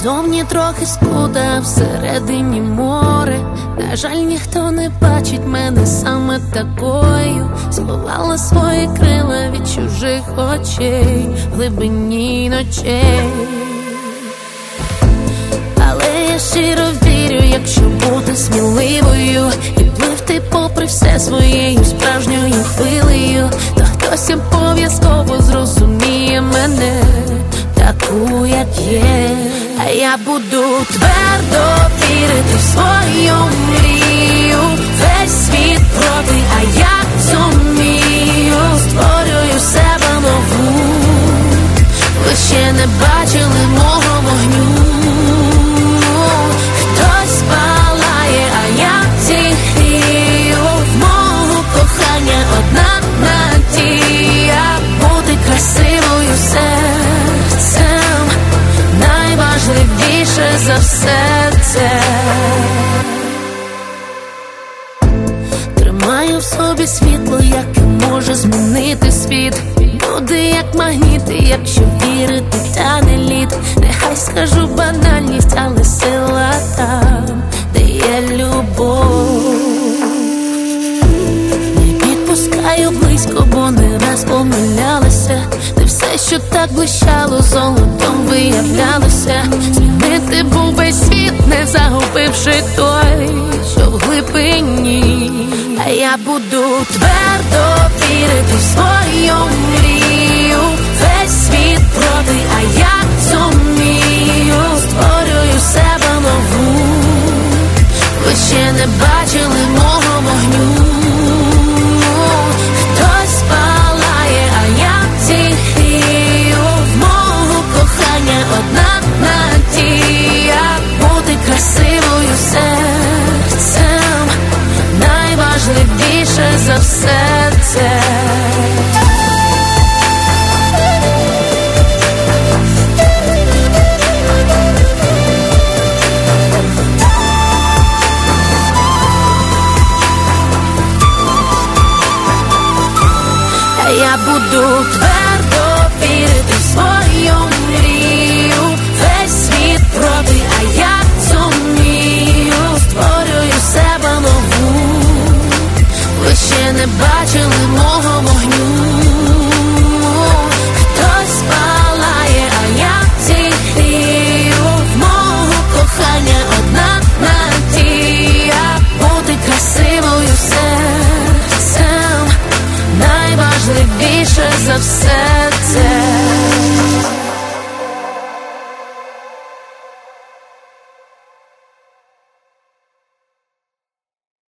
Зовні трохи скуда, всередині море. На жаль, ніхто не бачить мене саме такою. Сховала свої крила від чужих очей в глибині ночей. Але я щиро вірю, якщо бути сміливою і пливти попри все своєю справжньою хвилею, то хтось обов'язково зрозуміє мене таку, як є. А я буду твердо вірити в свою мрію. Весь світ проти, а я зумію. Створюю себе нову. Ви ще не бачили мого вогню. Хтось палає, а я тихію. В мого кохання одна надія бути красивою серцем. Найважливіше за все це. Тримаю в собі світло, яке може змінити світ. Буде як магніти, якщо вірити, тане лід. Нехай скажу банальність, але сила там, де є любов. Не підпускаю близько, бо не раз помилялася. Де все, що так блищало, золотом виявлялося. Змінити був весь світ, не загубивши той, що в глибині. А я буду твердо вірити в свою мрію. Весь світ проти, а я зумію. Створюю себе нову. Ви ще не бачили мого вогню. Хтось палає, а я тихію. В мого кохання одна надія бути красивою серцем. Найважливіше за все це. Я буду твердо вірити в свою мрію. Весь світ проти, а я зумію. Створюю себе нову. Ви ще не бачили мого вогню. Хтось палає, а я тихію. В мого кохання одна надія бути красивою серцем. Найважливіше за все це.